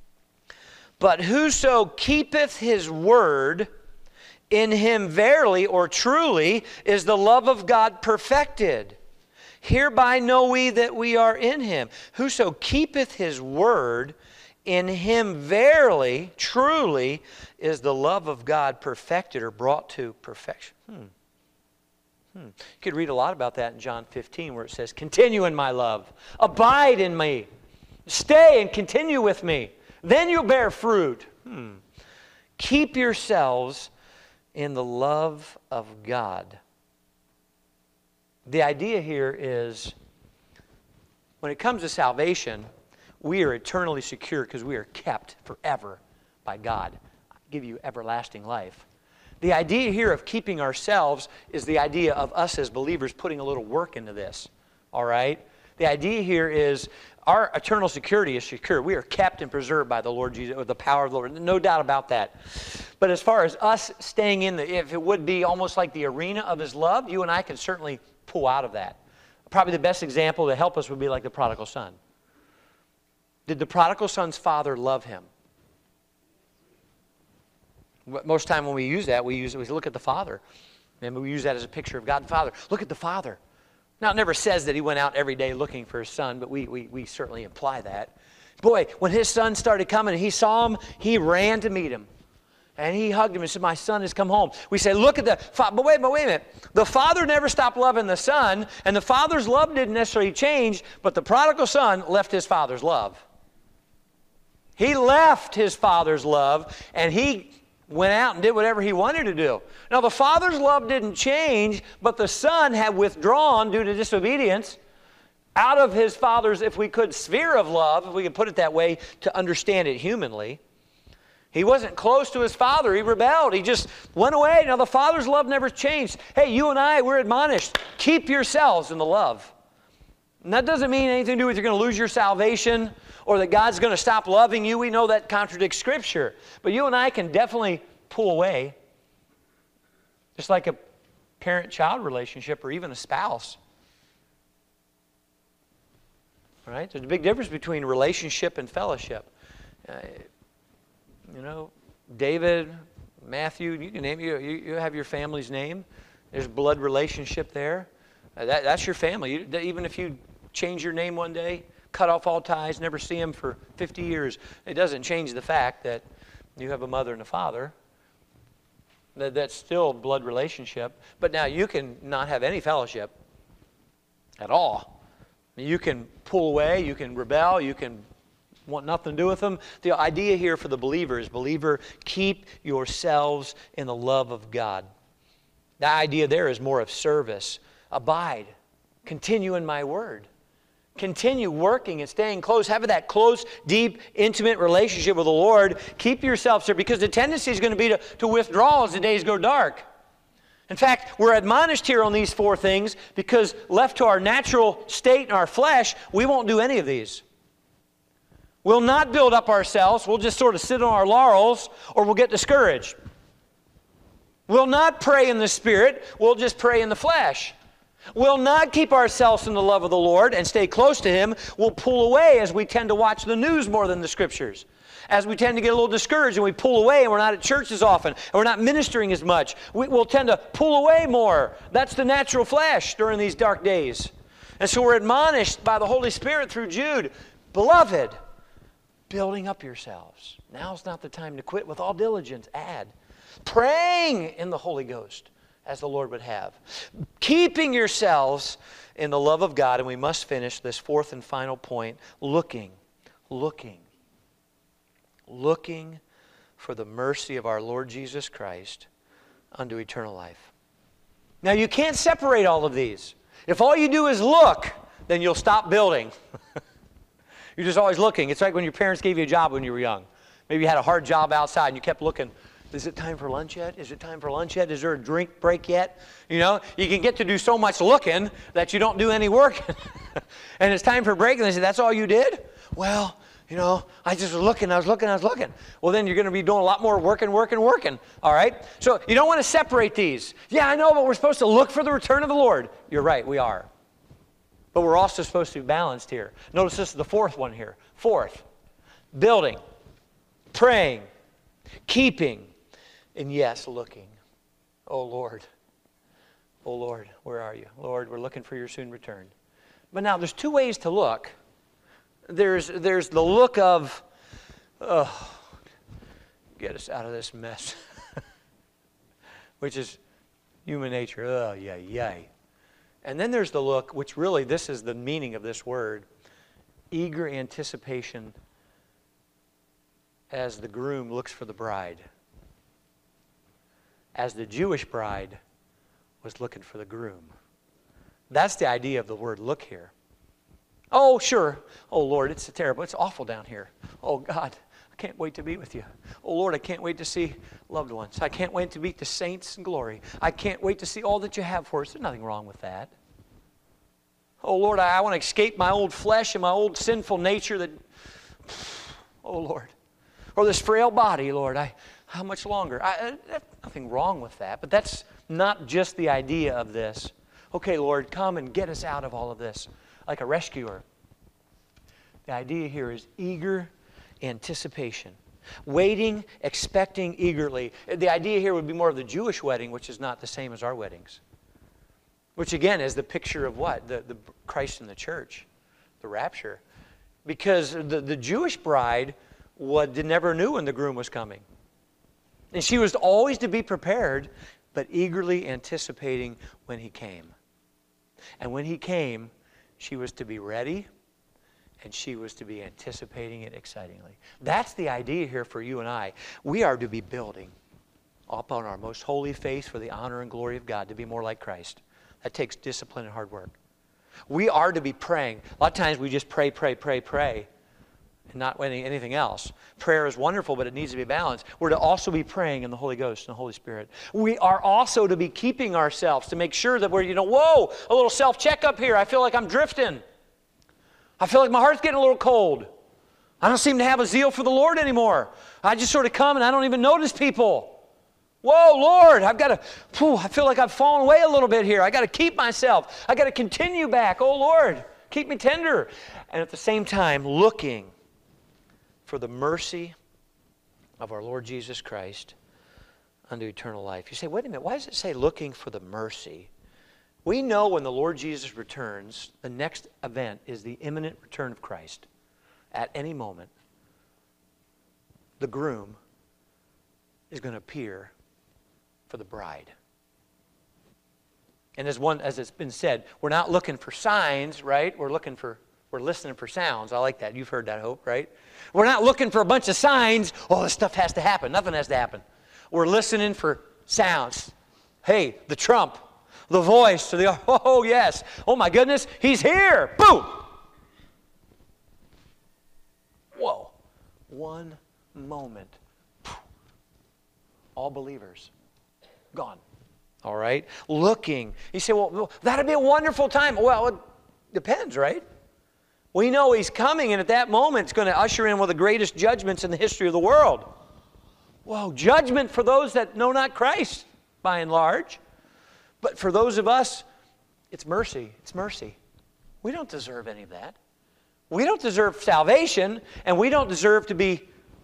But whoso keepeth his word, in him verily or truly is the love of God perfected. Hereby know we that we are in him. Whoso keepeth his word, in him verily, truly is the love of God perfected or brought to perfection. You could read a lot about that in John 15 where it says, continue in my love. Abide in me. Stay and continue with me. Then you'll bear fruit. Keep yourselves in the love of God. The idea here is, when it comes to salvation, we are eternally secure because we are kept forever by God. I'll give you everlasting life. The idea here of keeping ourselves is the idea of us as believers putting a little work into this. All right? The idea here is our eternal security is secure. We are kept and preserved by the Lord Jesus, with the power of the Lord. No doubt about that. But as far as us staying in if it would be almost like the arena of his love, you and I can certainly pull out of that. Probably the best example to help us would be like the prodigal son. Did the prodigal son's father love him? Most time when we use that, we look at the father. And we use that as a picture of God the Father. Look at the father. Now, it never says that he went out every day looking for his son, but we certainly imply that. Boy, when his son started coming and he saw him, he ran to meet him. And he hugged him and said, my son has come home. We say, look at the father. But wait a minute. The father never stopped loving the son, and the father's love didn't necessarily change, but the prodigal son left his father's love. He left his father's love, and he went out and did whatever he wanted to do. Now, the father's love didn't change, but the son had withdrawn due to disobedience out of his father's, if we could, sphere of love, if we could put it that way, to understand it humanly. He wasn't close to his father. He rebelled. He just went away. Now, the father's love never changed. Hey, you and I, we're admonished. Keep yourselves in the love. And that doesn't mean anything to do with you're going to lose your salvation or that God's going to stop loving you. We know that contradicts Scripture. But you and I can definitely pull away. Just like a parent-child relationship or even a spouse. All right? There's a big difference between relationship and fellowship. You know, David, Matthew, you can name you have your family's name. There's blood relationship there. That's your family. Even if you change your name one day, cut off all ties, never see them for 50 years, it doesn't change the fact that you have a mother and a father. That's still a blood relationship. But now you can not have any fellowship at all. You can pull away, you can rebel, you can want nothing to do with them. The idea here for the believer is, believer, keep yourselves in the love of God. The idea there is more of service. Abide. Continue in my word. Continue working and staying close. Have that close, deep, intimate relationship with the Lord. Keep yourself there, because the tendency is going to be to withdraw as the days go dark. In fact, we're admonished here on these four things because left to our natural state in our flesh, we won't do any of these. We'll not build up ourselves. We'll just sort of sit on our laurels, or we'll get discouraged. We'll not pray in the Spirit. We'll just pray in the flesh. We'll not keep ourselves in the love of the Lord and stay close to Him. We'll pull away as we tend to watch the news more than the Scriptures. As we tend to get a little discouraged and we pull away and we're not at church as often and we're not ministering as much, we'll tend to pull away more. That's the natural flesh during these dark days. And so we're admonished by the Holy Spirit through Jude, beloved, building up yourselves. Now's not the time to quit. With all diligence, add. Praying in the Holy Ghost, as the Lord would have. Keeping yourselves in the love of God. And we must finish this fourth and final point. Looking for the mercy of our Lord Jesus Christ unto eternal life. Now, you can't separate all of these. If all you do is look, then you'll stop building. You're just always looking. It's like when your parents gave you a job when you were young. Maybe you had a hard job outside and you kept looking. Is it time for lunch yet? Is it time for lunch yet? Is there a drink break yet? You know, you can get to do so much looking that you don't do any work. And it's time for break, and they say, that's all you did? Well, you know, I just was looking, I was looking. Well, then you're going to be doing a lot more working. All right? So you don't want to separate these. Yeah, I know, but we're supposed to look for the return of the Lord. You're right, we are. But we're also supposed to be balanced here. Notice this is the fourth one here. Fourth, building, praying, keeping, and yes, looking. Oh, Lord, where are you? Lord, we're looking for your soon return. But now there's two ways to look. There's the look of, oh, get us out of this mess, which is human nature. Oh, yay. And then there's the look, which really, this is the meaning of this word, eager anticipation as the groom looks for the bride. As the Jewish bride was looking for the groom. That's the idea of the word look here. Oh, sure. Oh, Lord, it's terrible. It's awful down here. Oh, God, I can't wait to be with you. Oh, Lord, I can't wait to see loved ones. I can't wait to meet the saints in glory. I can't wait to see all that you have for us. There's nothing wrong with that. Oh, Lord, I want to escape my old flesh and my old sinful nature that, oh, Lord. Or this frail body, Lord, how much longer? There's nothing wrong with that, but that's not just the idea of this. Okay, Lord, come and get us out of all of this, like a rescuer. The idea here is eager anticipation. Waiting, expecting eagerly. The idea here would be more of the Jewish wedding, which is not the same as our weddings. Which again is the picture of what? The Christ in the church, the rapture. Because the Jewish bride never knew when the groom was coming. And she was always to be prepared, but eagerly anticipating when he came. And when he came, she was to be ready, and she was to be anticipating it excitingly. That's the idea here for you and I. We are to be building up on our most holy faith for the honor and glory of God, to be more like Christ. That takes discipline and hard work. We are to be praying. A lot of times we just pray, and not anything else. Prayer is wonderful, but it needs to be balanced. We're to also be praying in the Holy Ghost and the Holy Spirit. We are also to be keeping ourselves to make sure that we're, whoa, a little self-checkup here. I feel like I'm drifting. I feel like my heart's getting a little cold. I don't seem to have a zeal for the Lord anymore. I just sort of come and I don't even notice people. Whoa, Lord, I feel like I've fallen away a little bit here. I got to keep myself. I got to continue back. Oh, Lord, keep me tender. And at the same time, looking for the mercy of our Lord Jesus Christ unto eternal life. You say, wait a minute, why does it say looking for the mercy? We know when the Lord Jesus returns, the next event is the imminent return of Christ. At any moment, the groom is going to appear for the bride. And as it's been said, we're not looking for signs, right? We're listening for sounds. I like that. You've heard that, Hope, right? We're not looking for a bunch of signs. Oh, this stuff has to happen. Nothing has to happen. We're listening for sounds. Hey, the trump, the voice, oh, yes. Oh, my goodness, he's here. Boom. Whoa. One moment. All believers. Gone. All right? Looking. You say, well, that'd be a wonderful time. Well, it depends, right? We know he's coming, and at that moment, it's going to usher in one of the greatest judgments in the history of the world. Whoa, judgment for those that know not Christ, by and large. But for those of us, it's mercy. It's mercy. We don't deserve any of that. We don't deserve salvation, and we don't deserve to be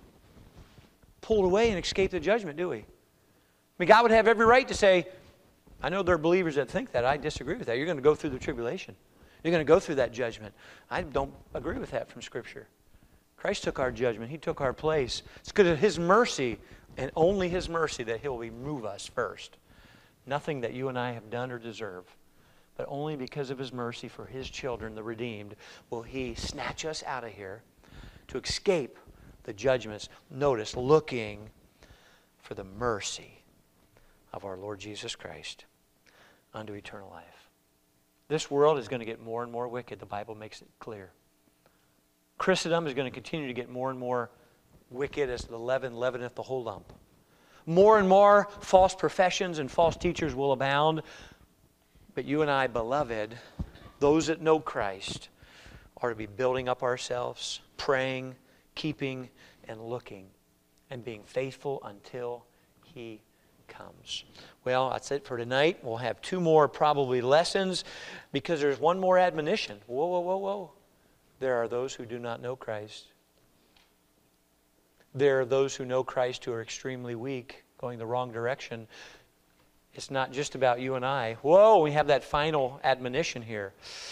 pulled away and escape the judgment, do we? I mean, God would have every right to say, I know there are believers that think that. I disagree with that. You're going to go through the tribulation. You're going to go through that judgment. I don't agree with that from Scripture. Christ took our judgment. He took our place. It's because of His mercy, and only His mercy, that He'll remove us first. Nothing that you and I have done or deserve, but only because of His mercy for His children, the redeemed, will He snatch us out of here to escape the judgments. Notice, looking for the mercy of our Lord Jesus Christ unto eternal life. This world is going to get more and more wicked. The Bible makes it clear. Christendom is going to continue to get more and more wicked as the leaven leaveneth the whole lump. More and more false professions and false teachers will abound. But you and I, beloved, those that know Christ, are to be building up ourselves, praying, keeping, and looking, and being faithful until He comes. Well, that's it for tonight. We'll have two more probably lessons, because there's one more admonition. Whoa, whoa, whoa, whoa. There are those who do not know Christ. There are those who know Christ who are extremely weak, going the wrong direction. It's not just about you and I. Whoa, we have that final admonition here.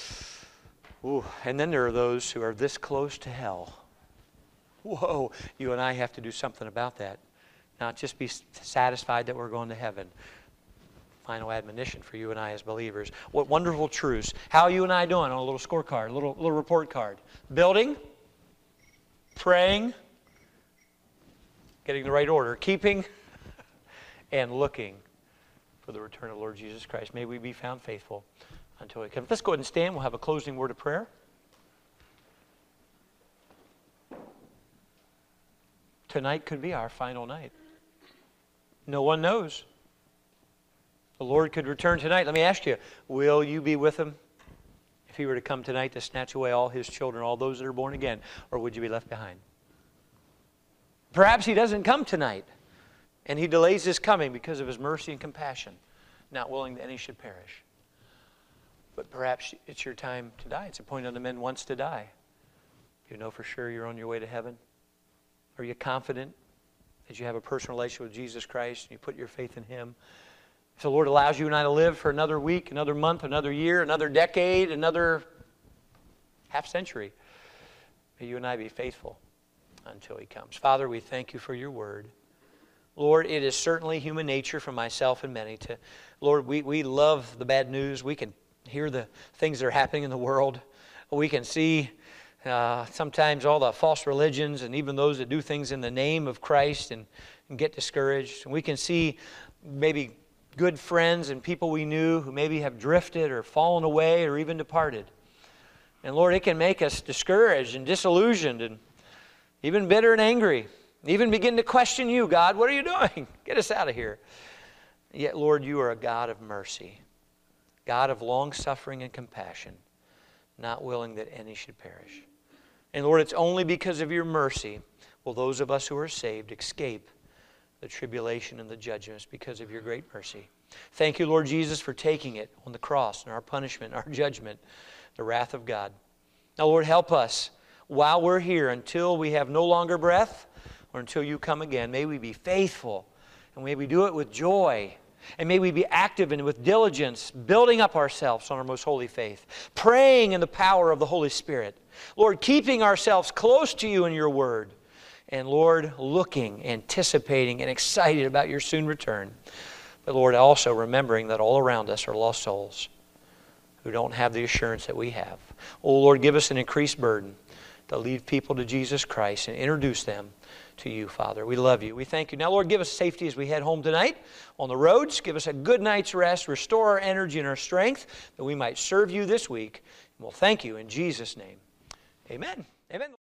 Ooh, and then there are those who are this close to hell. Whoa, you and I have to do something about that. Not just be satisfied that we're going to heaven. Final admonition for you and I as believers. What wonderful truths. How are you and I doing on a little scorecard, a little report card? Building, praying, getting the right order, keeping, and looking for the return of the Lord Jesus Christ. May we be found faithful until He comes. Let's go ahead and stand. We'll have a closing word of prayer. Tonight could be our final night. No one knows. The Lord could return tonight. Let me ask you, will you be with Him if He were to come tonight to snatch away all His children, all those that are born again, or would you be left behind? Perhaps He doesn't come tonight, and He delays His coming because of His mercy and compassion, not willing that any should perish. But perhaps it's your time to die. It's appointed unto men once to die. Do you know for sure you're on your way to heaven? Are you confident that you have a personal relationship with Jesus Christ and you put your faith in Him? If the Lord allows you and I to live for another week, another month, another year, another decade, another half century, may you and I be faithful until He comes. Father, we thank You for Your Word. Lord, it is certainly human nature for myself and many to, Lord, we love the bad news. We can hear the things that are happening in the world. We can see sometimes all the false religions and even those that do things in the name of Christ and get discouraged. And we can see maybe good friends and people we knew who maybe have drifted or fallen away or even departed. And Lord, it can make us discouraged and disillusioned and even bitter and angry. Even begin to question You, God, what are You doing? Get us out of here. Yet, Lord, You are a God of mercy, God of long-suffering and compassion, not willing that any should perish. And Lord, it's only because of Your mercy will those of us who are saved escape the tribulation and the judgments because of Your great mercy. Thank You, Lord Jesus, for taking it on the cross and our punishment, our judgment, the wrath of God. Now, Lord, help us while we're here until we have no longer breath or until You come again. May we be faithful and may we do it with joy. And may we be active and with diligence, building up ourselves on our most holy faith, praying in the power of the Holy Spirit. Lord, keeping ourselves close to You and Your Word. And Lord, looking, anticipating, and excited about Your soon return. But Lord, also remembering that all around us are lost souls who don't have the assurance that we have. Oh Lord, give us an increased burden to lead people to Jesus Christ and introduce them to You, Father. We love You. We thank You. Now, Lord, give us safety as we head home tonight on the roads. Give us a good night's rest. Restore our energy and our strength that we might serve You this week. And we'll thank You in Jesus' name. Amen. Amen.